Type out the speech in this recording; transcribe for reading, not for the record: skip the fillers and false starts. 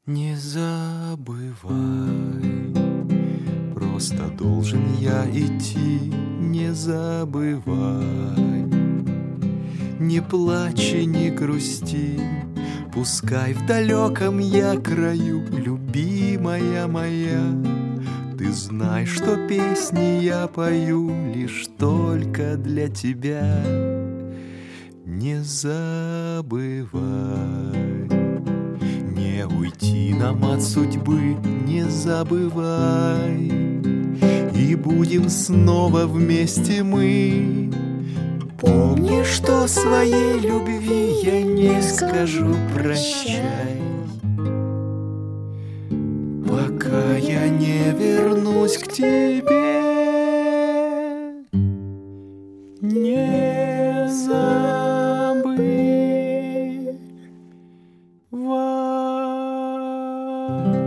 Не забывай, просто должен я идти, не забывай. Не плачь и не грусти, пускай в далеком я краю, любимая моя, ты знай, что песни я пою лишь только для тебя. Не забывай, не уйти нам от судьбы, не забывай, и будем снова вместе мы. Помни, что своей любви я не скажу прощай, пока я не вернусь к тебе. Не забывай.